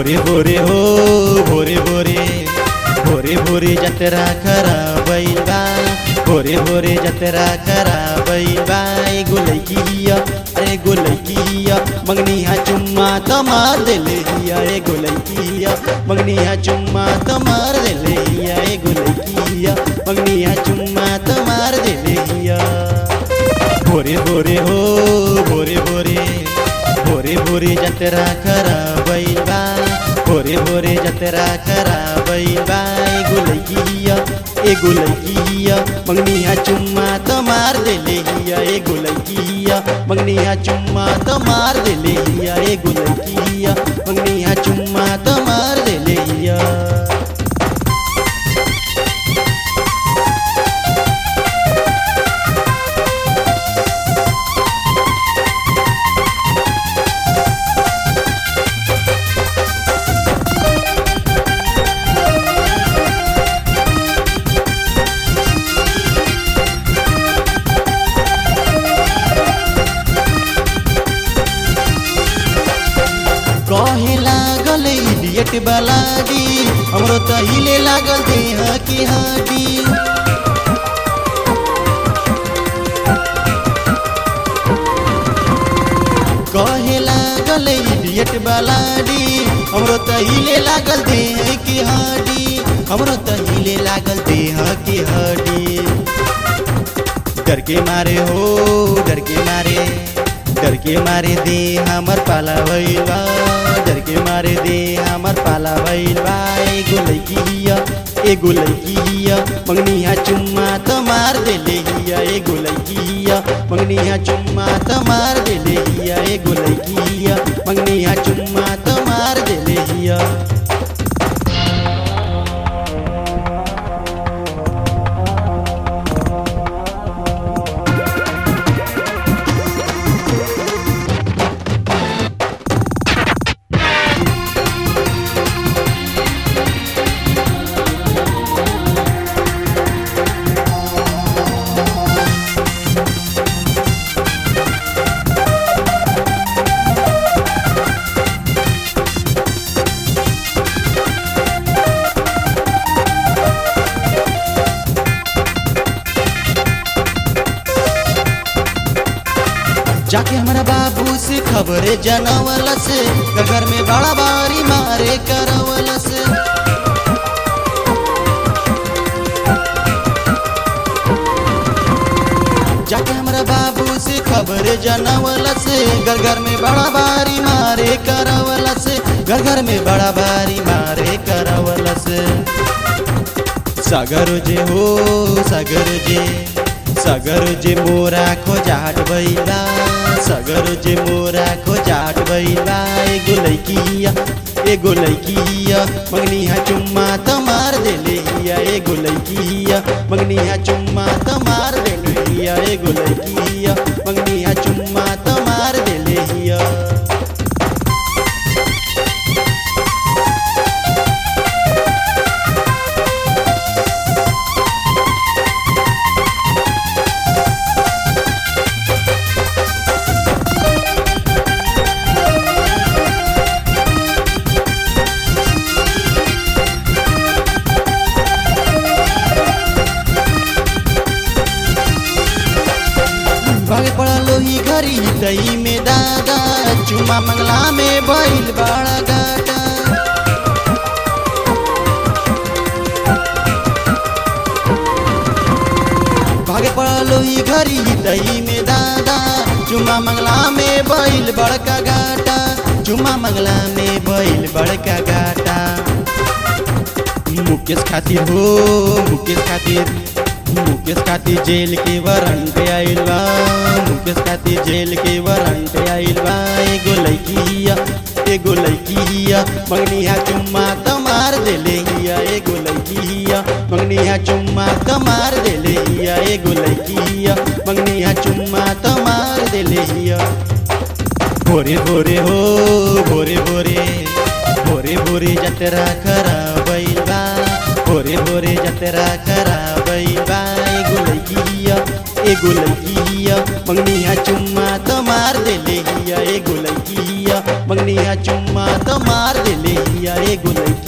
भोरे भोरे हो भोरे भोरे भोरे भोरे जतरा खराबइल बा भोरे भोरे जतरा खराबइल बा एगो लइकी हिया एगो लइकी हिया मंगनिया चुम्मा त मार देले हिया एगो लइकी हिया मंगनिया चुम्मा त मार देले हिया एगो लइकी हिया मंगनिया चुम्मा त मार देले हिया भोरे भोरे हो भोरे भोरे भोरे भोरे जतरा खराबइल बा भोरे भोरे जतरा खराबइल बा एगो लइकी हिया मंगनिया चुम्मा त मार देले हिया एगो लइकी हिया मंगनिया चुम्मा त मार देले हिया एगो लइकी हिया मंगनिया चुम्मा त मार देले हिया कहे लागल इडियट बलाडी हमरो त हिले लागल देह की हड्डी कहे लागल इडियट बलाडी हमरो त हिले लागल देह की हड्डी हमरो त हिले लागल देह की हड्डी डर के मारे हो डर के मारे दे हमर पाला भइल बा डर के मारे दे हमर पाला भइल बा एगो लइकी हिया मंगनिया चुम्मा त मार देले हिया एगो लइकी हिया मंगनिया चुम्मा त मार देले हिया एगो लइकी हिया मंगनिया चुम्मा त मार देले हिया जाके हमारा बाबू से खबरे जनवल से घर में बड़ा बारी मारे करवल से जाके हमारा बाबू से खबरे जनवल से घर में बड़ा बारी मारे करवल से घर में बड़ा बारी मारे करवल से सागर जे हो सागर जे मोरा खोजाट भइला सागर जे मोरा खोजाट भइला एगो लइकी हिया मंगनिया चुम्मा त मार देले हिया एगो लइकी हिया मंगनिया चुम्मा त मार देले हिया एगो लइकी हिया मंगनिया चुम्मा त मार देले हिया भागे पड़लो ही घरी दही में दादा चुमा मंगला में बैल बड़ा गाटा भागे पड़लो ही घरी दही में दादा चुमा मंगला में बैल बड़का गाटा चुमा मंगला में बैल बड़का गाटा मुकेश खातिर जेल के वारंट आइल बा मुकेश खातिर जेल के वारंट आइल बा एगो लइकी हिया मंगनिया चुम्मा त मार देले हिया एगो लइकी हिया मंगनिया चुम्मा त मार देले हिया एगो लइकी हिया मंगनिया चुम्मा त मार देले हिया भोरे भोरे हो भोरे भोरे भोरे भोरे जतरा खराबइल बा भोरे भोरे जतरा खराबइल बा एगो लइकी हिया मंगनिया चुम्मा त मार देले हिया एगो लइकी हिया हिया मंगनिया चुम्मा तो मार देले हिया एगो लड़की